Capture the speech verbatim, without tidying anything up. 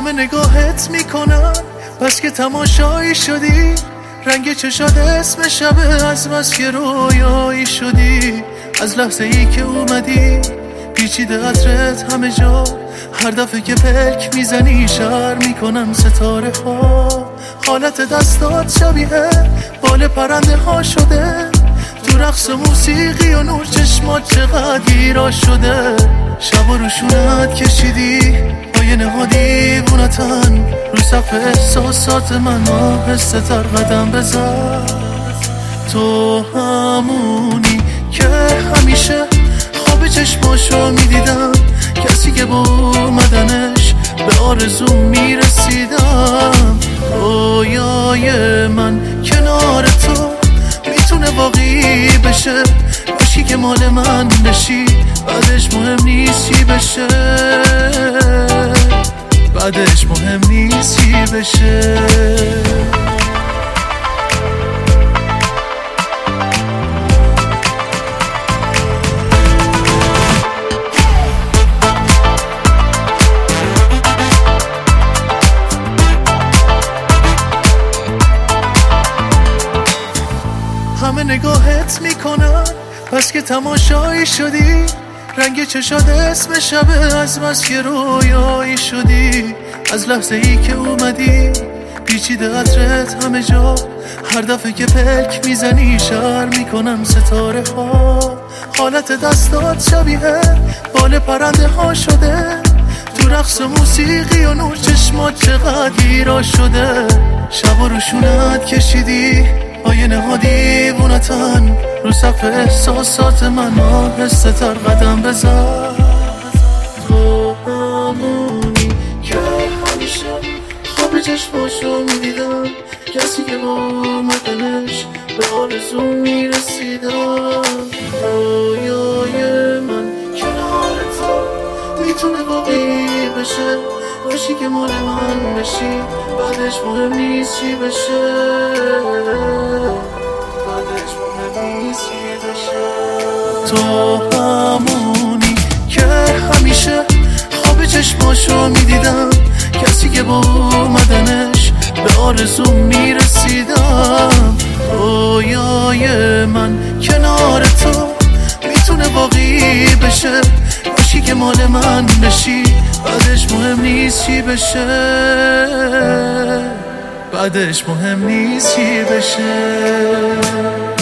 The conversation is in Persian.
همه نگاهت میکنن بس که تماشایی شدی، رنگ چشات اسم شبه از بس که رویایی شدی. از لحظه ای که اومدی پیچیده عطرت همه جا، هر دفعه که پلک میزنی شر میکنم ستاره ها. حالت دستات شبیه بال پرنده ها شده، تو رقص موسیقی و نور چشمات چقدر گیرا شده. شب و روشونت کشیدی آینه ها دیوونتن، رو صف احساسات من آهسته تر قدم بزن. تو همونی که همیشه خواب چشماشو میدیدم، کسی که با اومدنش به آرزو میرسیدم. رویای من کنار تو میتونه واقعی بشه، باشی که مال من بشی، بعدش مهم نیست چی بشه، بعدش مهم نیست چی بشه. همه نگاهت میکنن بس که تماشایی شدی، رنگ چشات اسم شبه از بس که رویایی شدی. از لحظه ای که اومدی پیچیده عطرت همه جا، هر دفعه که پلک میزنی شر میکنم ستاره ها. حالت دستات شبیه بال پرنده ها شده، تو رقص موسیقی و نور چشمات چقدر گیرا شده. شب و روشونت کشیدی آینه ها دیوونتن، رو صف احساسات من آهسته تر قدم بزن. تو همونی که همیشه خواب چشماشو میدیدم، کسی که با اومدنش به آرزو میرسیدم. رویای من کنار تو میتونه واقعی بشه، باشی که مال من بشی، بعدش مهم نیست چی بشه، بعدش مهم نیست چی بشه. تو همونی که همیشه خواب چشماشو میدیدم، کسی که با اومدنش به آرزو میرسیدم. رویای من کنار تو میتونه واقعی بشه، باشی که مال من بشی، بعدش مهم نیست چی بشه، بعدش مهم نیست چی بشه.